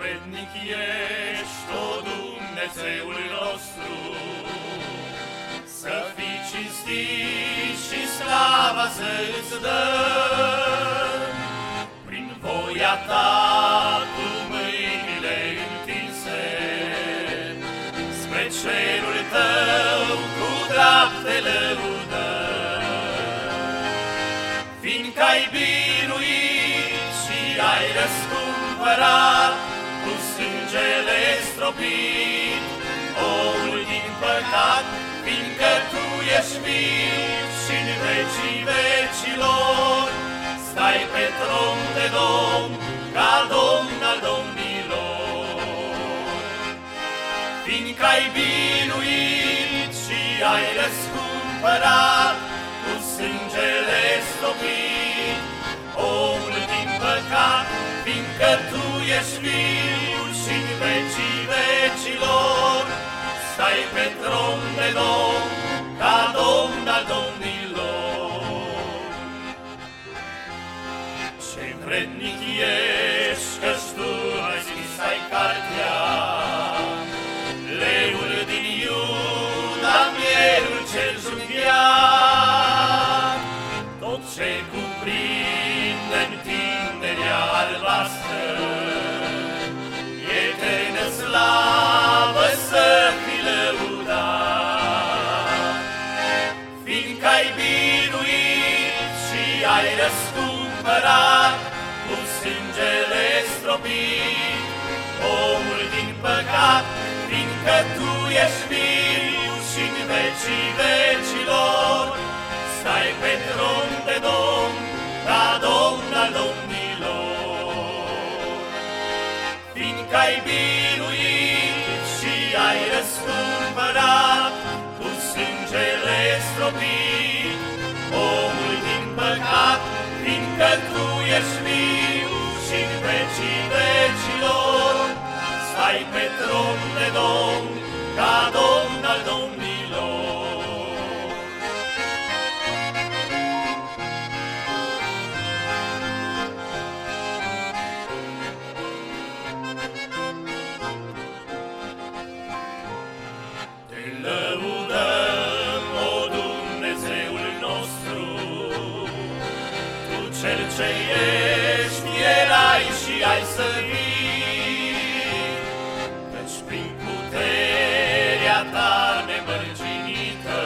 vrednic ești, o Dumnezeul nostru, să fii cinstit și slava să-ți dăm. Prin voia ta, cu mâinile întinse, spre cerul tău cu drag te lăudăm. Fiindcă-ai biruit și ai răscumpărat, cu sângele stropit omul din păcat, fiindcă tu ești viu și-n vecii vecilor, stai pe tron de domn, ca Domn al domnilor. Fiindcă-ai biruit și ai răscumpărat, cu sângele stropit omul din păcat, fiindcă tu ești viu și-n vecii vecilor, stai pe tron de domn, ca Domn al domnilor. Ce vrednic ești, că-și tu ai scris ai cartea, leul din Iuda, mierul cel junghiat. Tot ce cuprinde întinderea albastră, eternă slavă să fii lăudat. Fiindcă-ai biruit și ai răscumpărat, cu sângele stropit omul din păcat, fiindcă tu ești viu și-n vecii vecilor, stai pe tron de domn, ca Domn al domnilor. Fiindcă-ai biruit și ai răscumpărat, cu sângele stropit omul din păcat, fiindcă tu ești viu și-n vecii vecilor, stai pe tron de domn, ca Domn al domnilor. Te lăudăm, o Dumnezeul nostru, tu cel ce ești, erai și ai să vii, căci prin puterea ta nemărginită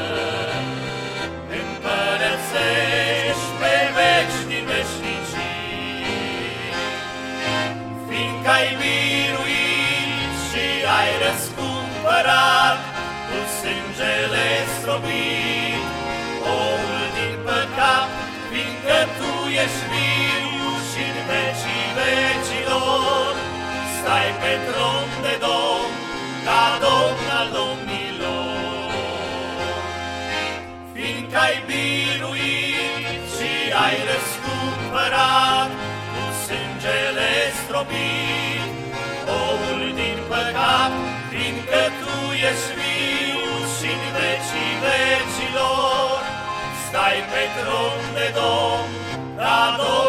împărățești pe veci din veșnicii. Fiindcă-ai biruit și ai răscumpărat, cu sângele stropit omul din păcat, fiindcă tu ești viu și-n vecii vecilor, stai pe tron de domn, ca Domn al domnilor. Fiindcă-ai biruit și ai răscumpărat, cu sângele stropit omul din păcat, fiindcă tu ești viu și-n vecii vecilor, stai pe tron de domn, ca Domn